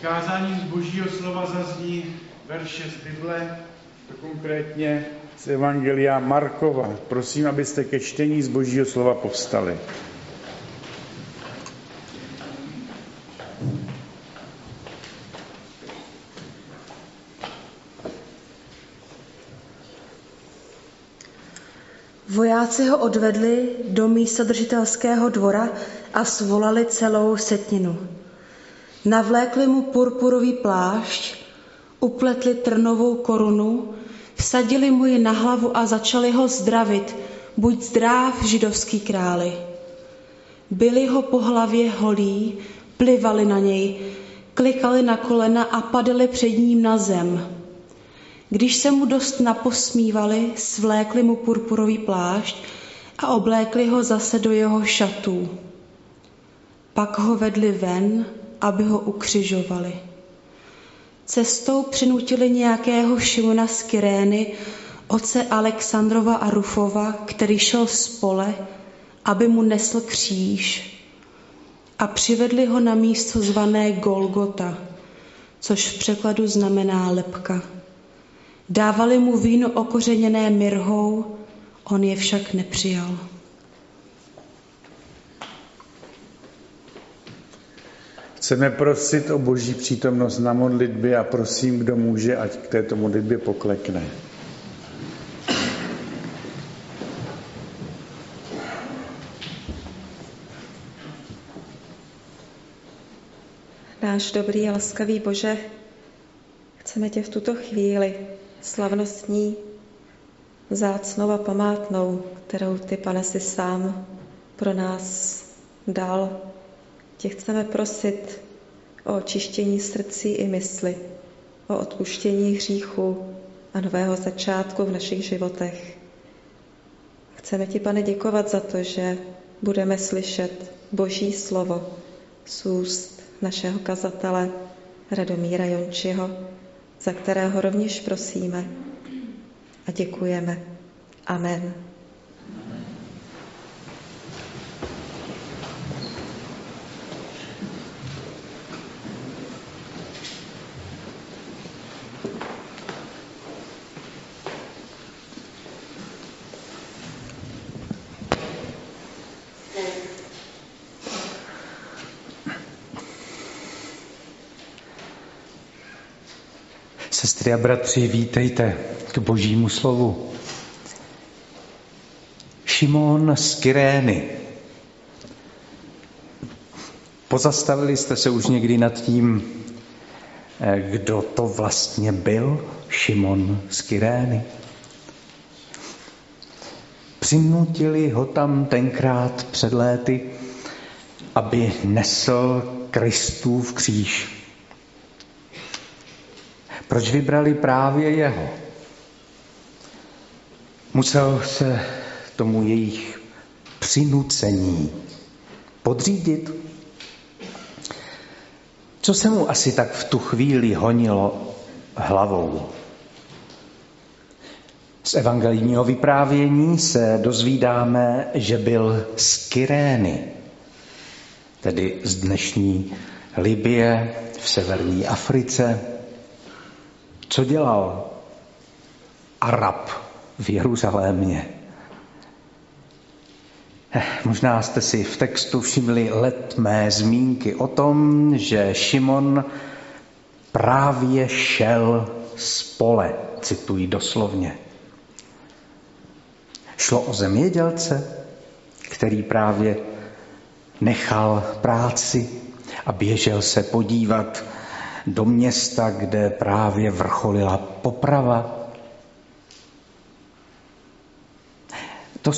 Kázáním z Božího slova zazní verše z Bible, to konkrétně z Evangelia Markova. Prosím, abyste ke čtení z Božího slova povstali. Vojáci ho odvedli do místodržitelského dvora a svolali celou setinu. Navlékli mu purpurový plášť, upletli trnovou korunu, vsadili mu ji na hlavu a začali ho zdravit, buď zdrav, židovský králi. Byli ho po hlavě holí, plivali na něj, klikali na kolena a padali před ním na zem. Když se mu dost naposmívali, svlékli mu purpurový plášť a oblékli ho zase do jeho šatů. Pak ho vedli ven, aby ho ukřižovali. Cestou přinutili nějakého Šimona z Kyrény, otce Alexandrova a Rufova, který šel z pole, aby mu nesl kříž. A přivedli ho na místo zvané Golgota, což v překladu znamená lebka. Dávali mu víno okořeněné mirhou, on je však nepřijal. Chceme prosit o Boží přítomnost na modlitbě a prosím, kdo může, ať k této modlitbě poklekne. Náš dobrý a laskavý Bože, chceme tě v tuto chvíli slavnostní, vzácnou a památnou, kterou ty, Pane, si sám pro nás dal. Tě chceme prosit o očištění srdcí i mysli, o odpuštění hříchů a nového začátku v našich životech. Chceme ti, Pane, děkovat za to, že budeme slyšet Boží slovo z úst našeho kazatele Radomíra Jončiho, za kterého rovněž prosíme a děkujeme. Amen. Sestry a bratři, vítejte k Božímu slovu. Šimon z Kyrény. Pozastavili jste se už někdy nad tím, kdo to vlastně byl Šimon z Kyrény? Přinutili ho tam tenkrát před léty, aby nesl Kristův kříž. Proč vybrali právě jeho? Musel se tomu jejich přinucení podřídit? Co se mu asi tak v tu chvíli honilo hlavou? Z evangelijního vyprávění se dozvídáme, že byl z Kyrény, tedy z dnešní Libye v severní Africe. Co dělal Arab v Jeruzalémě? Možná jste si v textu všimli letmé zmínky o tom, že Šimon právě šel z pole, cituji doslovně. Šlo o zemědělce, který právě nechal práci a běžel se podívat do města, kde právě vrcholila poprava. To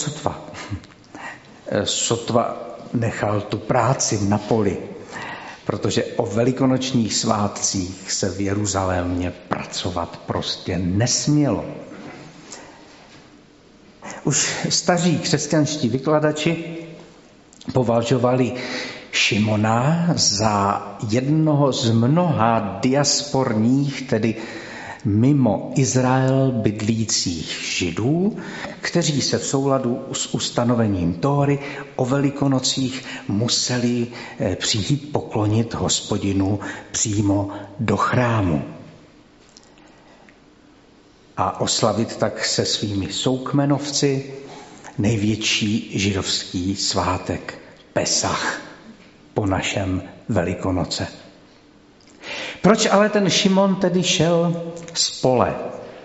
sotva nechal tu práci na poli, protože o velikonočních svátcích se v Jeruzalémě pracovat prostě nesmělo. Už staří křesťanští vykladači považovali Šimona za jednoho z mnoha diasporních, tedy mimo Izrael bydlících Židů, kteří se v souladu s ustanovením Tóry o Velikonocích museli přijít poklonit Hospodinu přímo do chrámu a oslavit tak se svými soukmenovci největší židovský svátek Pesach po našem Velikonoce. Proč ale ten Šimon tedy šel z pole?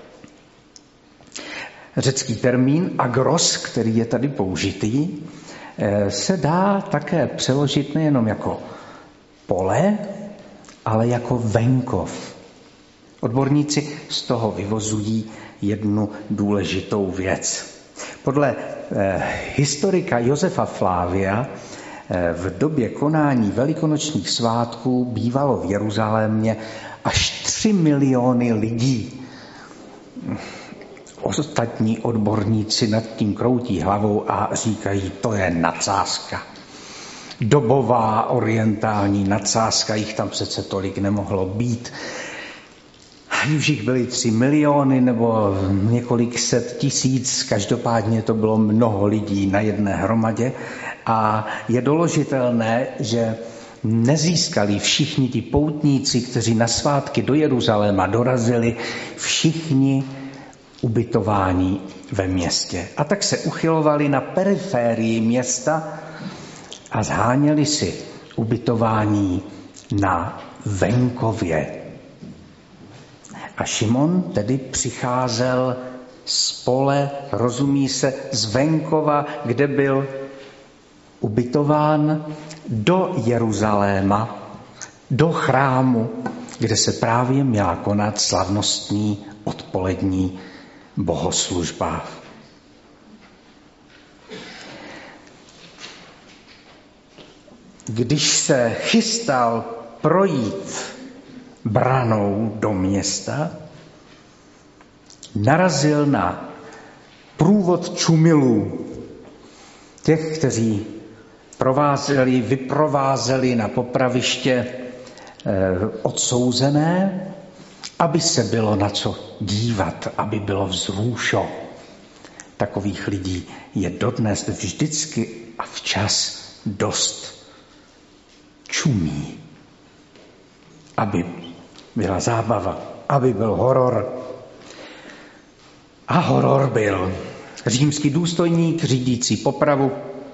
Řecký termín agros, který je tady použitý, se dá také přeložit nejenom jako pole, ale jako venkov. Odborníci z toho vyvozují jednu důležitou věc. Podle historika Josefa Flávia v době konání velikonočních svátků bývalo v Jeruzalémě až 3 miliony lidí. Ostatní odborníci nad tím kroutí hlavou a říkají, to je nadsázka. Dobová orientální nadsázka, jich tam přece tolik nemohlo být. Ať už jich byly 3 miliony nebo několik set tisíc, každopádně to bylo mnoho lidí na jedné hromadě a je doložitelné, že nezískali všichni ti poutníci, kteří na svátky do Jeruzaléma dorazili, všichni ubytování ve městě. A tak se uchylovali na periférii města a zháněli si ubytování na venkově. A Šimon tedy přicházel z pole, rozumí se, z venkova, kde byl ubytován, do Jeruzaléma, do chrámu, kde se právě měla konat slavnostní odpolední bohoslužba. Když se chystal projít branou do města, narazil na průvod čumilů, těch, kteří vyprovázeli na popraviště odsouzené, aby se bylo na co dívat, aby bylo vzrušo. Takových lidí je dodnes vždycky a včas dost. Čumí, aby byla zábava, aby byl horor. A horor byl. Římský důstojník, řídící popravu,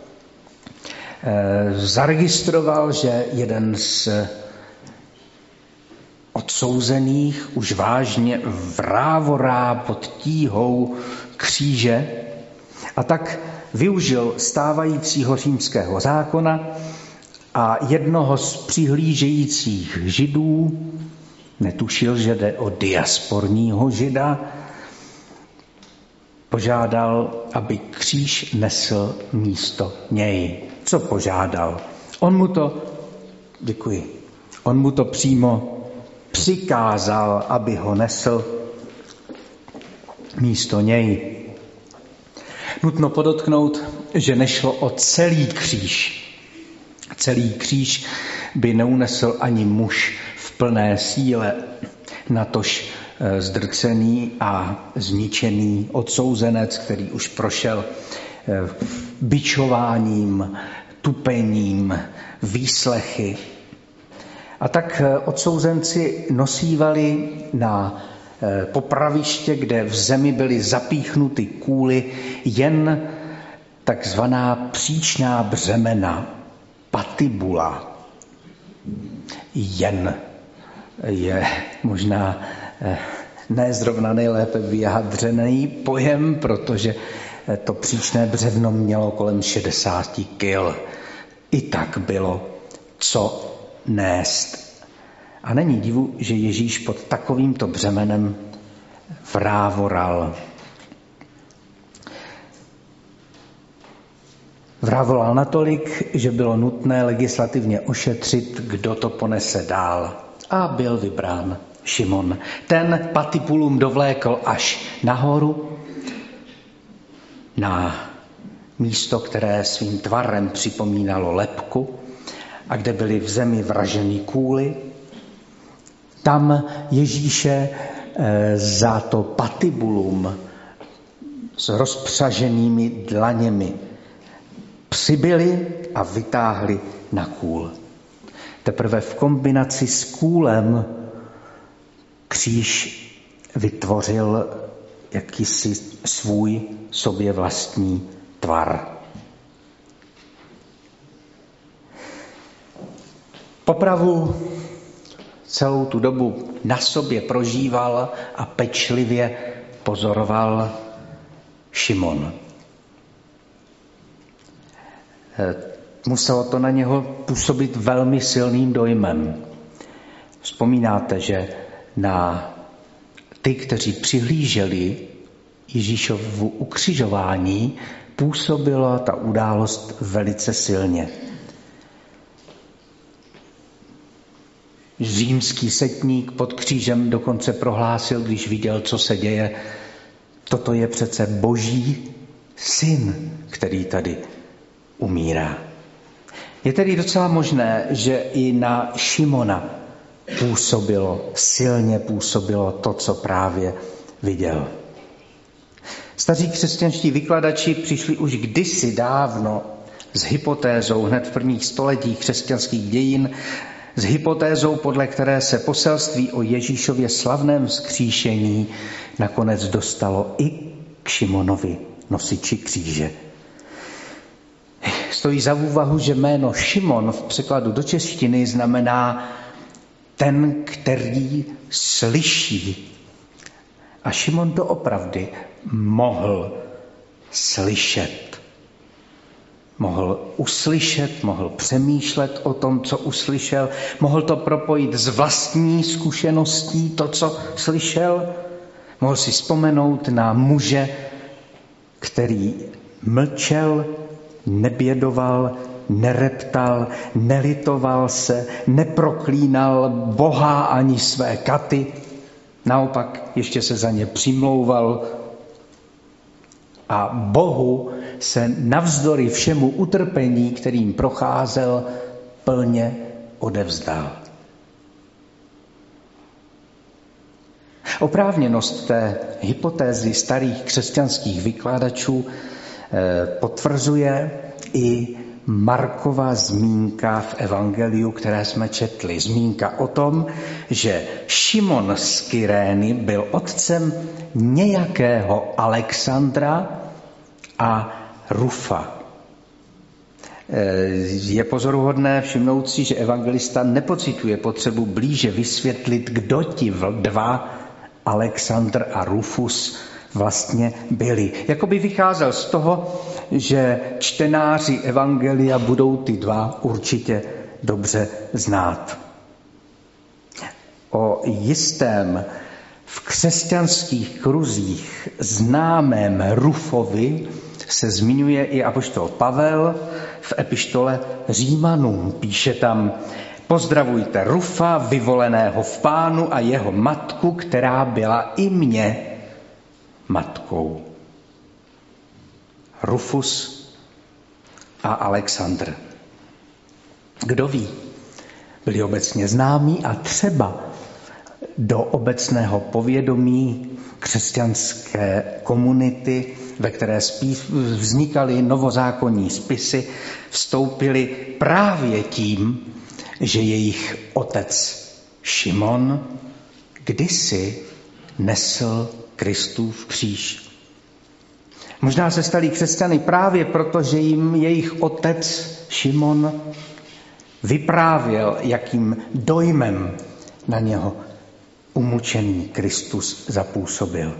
zaregistroval, že jeden z odsouzených už vážně vrávorá pod tíhou kříže a tak využil stávajícího římského zákona a jednoho z přihlížejících Židů, netušil, že jde o diasporního Žida, požádal, aby kříž nesl místo něj. Co požádal? On mu to přímo přikázal, aby ho nesl místo něj. Nutno podotknout, že nešlo o celý kříž. Celý kříž by neunesl ani muž v plné síle, natož zdrcený a zničený odsouzenec, který už prošel bičováním, tupením, výslechy. A tak odsouzenci nosívali na popraviště, kde v zemi byly zapíchnuty kůly, jen takzvaná příčná břemena, patibula. Jen je možná ne zrovna nejlépe vyjádřený pojem, protože to příčné břevno mělo kolem 60 kil. I tak bylo co nést. A není divu, že Ježíš pod takovýmto břemenem vrávoral. Vrávolal natolik, že bylo nutné legislativně ošetřit, kdo to ponese dál. A byl vybrán Šimon. Ten patibulum dovlékl až nahoru, na místo, které svým tvarem připomínalo lebku a kde byly v zemi vraženy kůly. Tam Ježíše za to patibulum s rozpřaženými dlaněmi přibyli a vytáhli na kůl. Teprve v kombinaci s kůlem kříž vytvořil jakýsi svůj sobě vlastní tvar. Popravu celou tu dobu na sobě prožíval a pečlivě pozoroval Šimon. Muselo to na něho působit velmi silným dojmem. Vzpomínáte, že na ty, kteří přihlíželi Ježíšovu ukřižování, působila ta událost velice silně. Římský setník pod křížem dokonce prohlásil, když viděl, co se děje, toto je přece Boží syn, který tady umírá. Je tedy docela možné, že i na Šimona silně působilo to, co právě viděl. Staří křesťanští vykladači přišli už kdysi dávno s hypotézou hned v prvních stoletích křesťanských dějin, s hypotézou, podle které se poselství o Ježíšově slavném vzkříšení nakonec dostalo i k Šimonovi, nosiči kříže. Stojí za úvahu, že jméno Šimon v překladu do češtiny znamená ten, který slyší. A Šimon doopravdy mohl slyšet. Mohl uslyšet, mohl přemýšlet o tom, co uslyšel, mohl to propojit s vlastní zkušeností, to, co slyšel. Mohl si vzpomenout na muže, který mlčel, nebědoval, nereptal, nelitoval se, neproklínal Boha ani své katy, naopak ještě se za ně přimlouval a Bohu se navzdory všemu utrpení, kterým procházel, plně odevzdal. Oprávněnost té hypotézy starých křesťanských vykladačů potvrzuje i Markova zmínka v evangeliu, které jsme četli. Zmínka o tom, že Šimon z Kyrény byl otcem nějakého Alexandra a Rufa. Je pozoruhodné všimnout si, že evangelista nepociťuje potřebu blíže vysvětlit, kdo ti dva Alexandr a Rufus vlastně byli. Jakoby vycházel z toho, že čtenáři evangelia budou ty dva určitě dobře znát. O jistém v křesťanských kruzích známém Rufovi se zmiňuje i apoštol Pavel v epištole Římanům. Píše tam: pozdravujte Rufa, vyvoleného v Pánu, a jeho matku, která byla i mě matkou. Rufus a Alexandr. Kdo ví, byli obecně známí a třeba do obecného povědomí křesťanské komunity, ve které vznikaly novozákonní spisy, vstoupili právě tím, že jejich otec Šimon kdysi nesl Kristův kříž. Možná se stali křesťany právě proto, že jim jejich otec Šimon vyprávěl, jakým dojmem na něho umučený Kristus zapůsobil.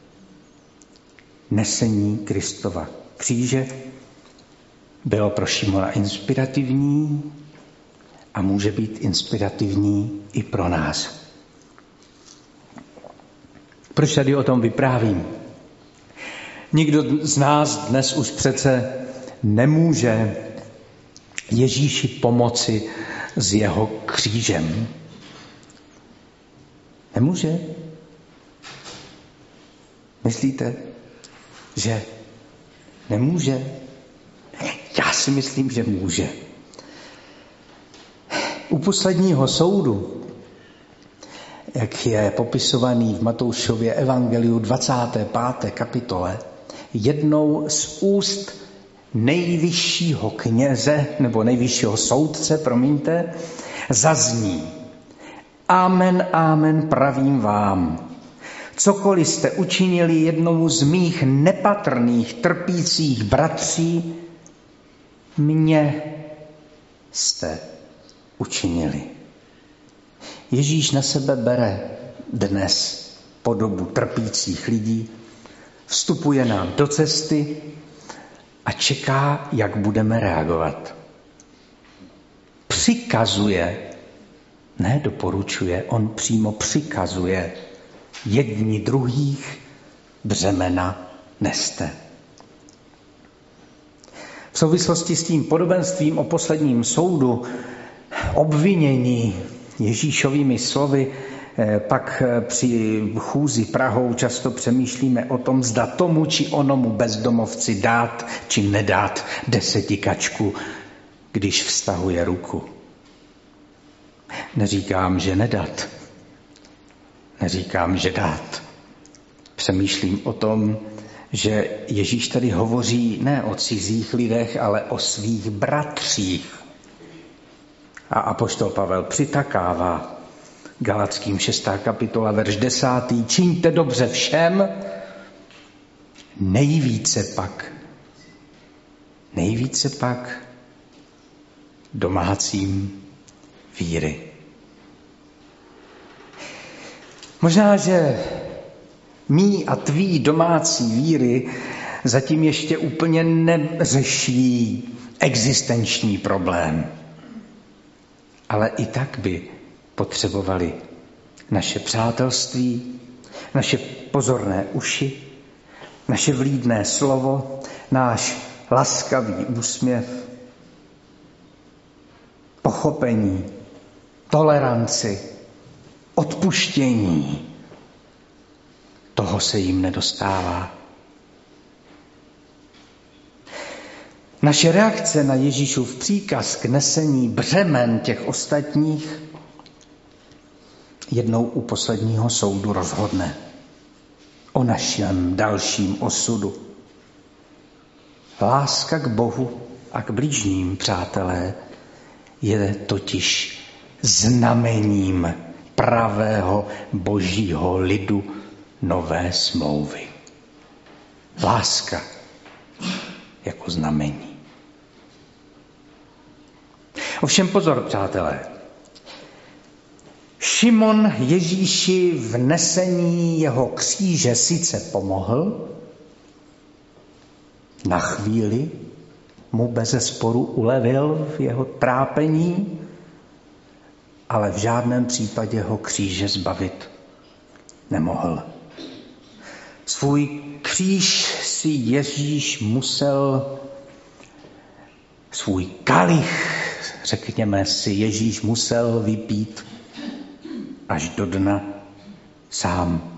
Nesení Kristova kříže bylo pro Šimona inspirativní a může být inspirativní i pro nás. Proč tady o tom vyprávím? Nikdo z nás dnes už přece nemůže Ježíši pomoci s jeho křížem. Nemůže? Myslíte, že nemůže? Já si myslím, že může. U posledního soudu jak je popisovaný v Matoušově evangeliu 25. kapitole, jednou z úst nejvyššího kněze, nebo nejvyššího soudce, zazní: Amen, amen, pravím vám. Cokoliv jste učinili jednomu z mých nepatrných trpících bratří, mně jste učinili. Ježíš na sebe bere dnes podobu trpících lidí, vstupuje nám do cesty a čeká, jak budeme reagovat. Přikazuje, ne doporučuje, on přímo přikazuje: jedni druhých břemena neste. V souvislosti s tím podobenstvím o posledním soudu, obvinění Ježíšovými slovy, pak při chůzi Prahou často přemýšlíme o tom, zda tomu či onomu bezdomovci dát či nedát 10 kačku, když vztahuje ruku. Neříkám, že nedat. Neříkám, že dát. Přemýšlím o tom, že Ježíš tady hovoří ne o cizích lidech, ale o svých bratřích. A apoštol Pavel přitakává Galackým 6. kapitola, verš 10. Čiňte dobře všem, nejvíce pak domácím víry. Možná, že mý a tvý domácí víry zatím ještě úplně neřeší existenční problém. Ale i tak by potřebovali naše přátelství, naše pozorné uši, naše vlídné slovo, náš laskavý úsměv, pochopení, toleranci, odpuštění. Toho se jim nedostává. Naše reakce na Ježíšův příkaz k nesení břemen těch ostatních jednou u posledního soudu rozhodne o našem dalším osudu. Láska k Bohu a k bližním, přátelé, je totiž znamením pravého božího lidu nové smlouvy. Láska jako znamení. Ovšem pozor, přátelé. Šimon Ježíši v nesení jeho kříže sice pomohl, na chvíli mu bezesporu ulevil v jeho trápení, ale v žádném případě ho kříže zbavit nemohl. Svůj kříž si Ježíš musel, svůj kalich, řekněme si, Ježíš musel vypít až do dna sám.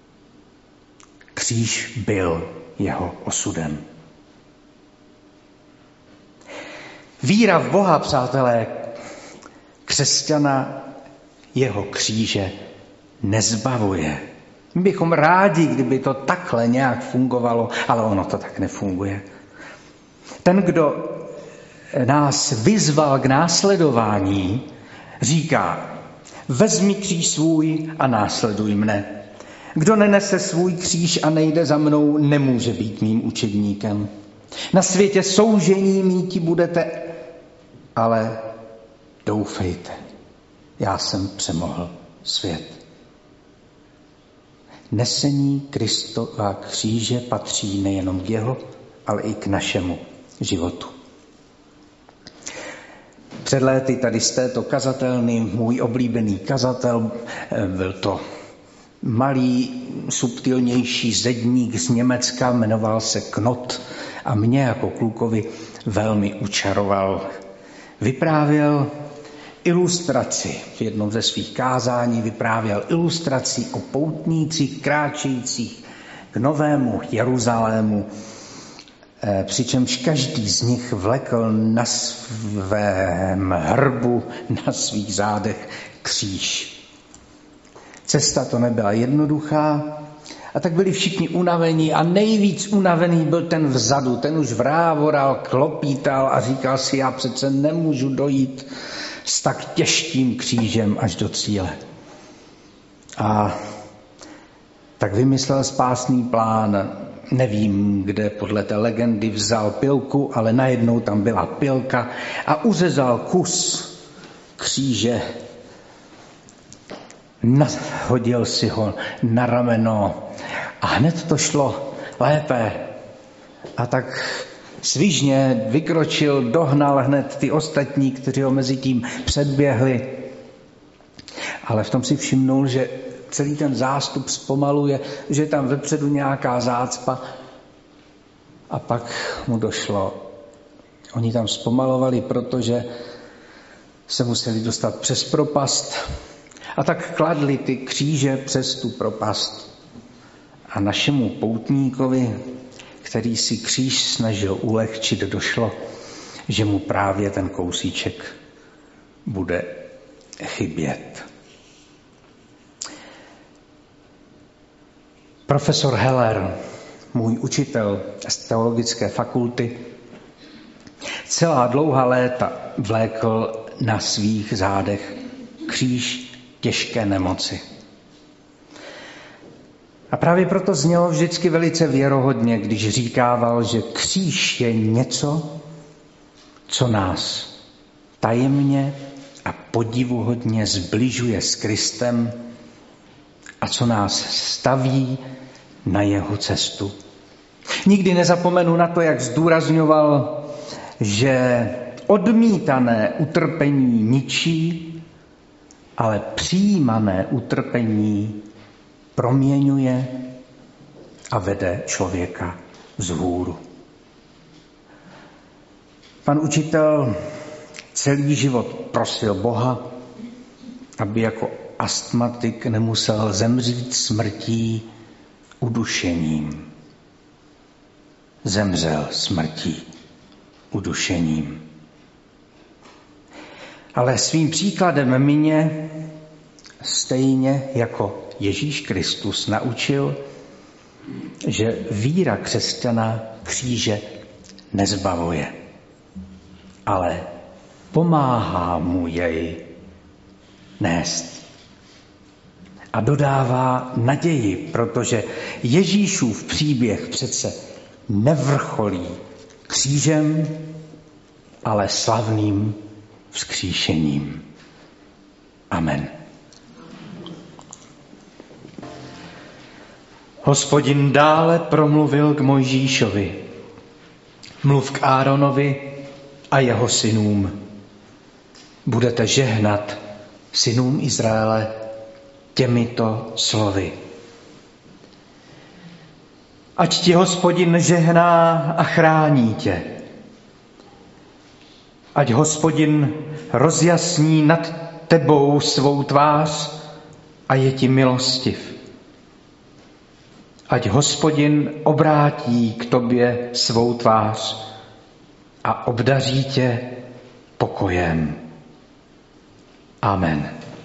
Kříž byl jeho osudem. Víra v Boha, přátelé, křesťana jeho kříže nezbavuje. My bychom rádi, kdyby to takhle nějak fungovalo, ale ono to tak nefunguje. Ten, kdo nás vyzval k následování, říká: vezmi kříž svůj a následuj mne. Kdo nenese svůj kříž a nejde za mnou, nemůže být mým učedníkem. Na světě soužení míti budete, ale doufejte, já jsem přemohl svět. Nesení Kristova kříže patří nejenom k jeho, ale i k našemu životu. Před léty tady z této kazatelny můj oblíbený kazatel, byl to malý, subtilnější zedník z Německa, jmenoval se Knot a mě jako klukovi velmi učaroval. Vyprávěl ilustraci, v jednom ze svých kázání vyprávěl ilustraci o poutnících kráčejících k Novému Jeruzalému, přičemž každý z nich vlekl na svém hrbu, na svých zádech kříž. Cesta to nebyla jednoduchá a tak byli všichni unavení a nejvíc unavený byl ten vzadu. Ten už vrávoral, klopítal a říkal si, já přece nemůžu dojít s tak těžkým křížem až do cíle. A tak vymyslel spásný plán. Nevím, kde podle té legendy vzal pilku, ale najednou tam byla pilka a uřezal kus kříže. Hodil si ho na rameno a hned to šlo lépe. A tak svižně vykročil, dohnal hned ty ostatní, kteří ho mezi tím předběhli. Ale v tom si všimnul, že celý ten zástup zpomaluje, že je tam vepředu nějaká zácpa. A pak mu došlo. Oni tam zpomalovali, protože se museli dostat přes propast. A tak kladli ty kříže přes tu propast. A našemu poutníkovi, který si kříž snažil ulehčit, došlo, že mu právě ten kousíček bude chybět. Profesor Heller, můj učitel z teologické fakulty, celá dlouhá léta vlékl na svých zádech kříž těžké nemoci. A právě proto znělo vždycky velice věrohodně, když říkával, že kříž je něco, co nás tajemně a podivuhodně zbližuje s Kristem a co nás staví na jeho cestu. Nikdy nezapomenu na to, jak zdůrazňoval, že odmítané utrpení ničí, ale přijímané utrpení proměňuje a vede člověka vzhůru. Pan učitel celý život prosil Boha, aby jako astmatik nemusel zemřít smrtí udušením. Zemřel smrtí udušením. Ale svým příkladem mě stejně jako Ježíš Kristus naučil, že víra křesťana kříže nezbavuje, ale pomáhá mu jej nést. A dodává naději, protože Ježíšův příběh přece nevrcholí křížem, ale slavným vzkříšením. Amen. Hospodin dále promluvil k Mojžíšovi. Mluv k Áronovi a jeho synům. Budete žehnat synům Izraele těmito slovy. Ať ti Hospodin žehná a chrání tě. Ať Hospodin rozjasní nad tebou svou tvář a je ti milostiv. Ať Hospodin obrátí k tobě svou tvář a obdaří tě pokojem. Amen.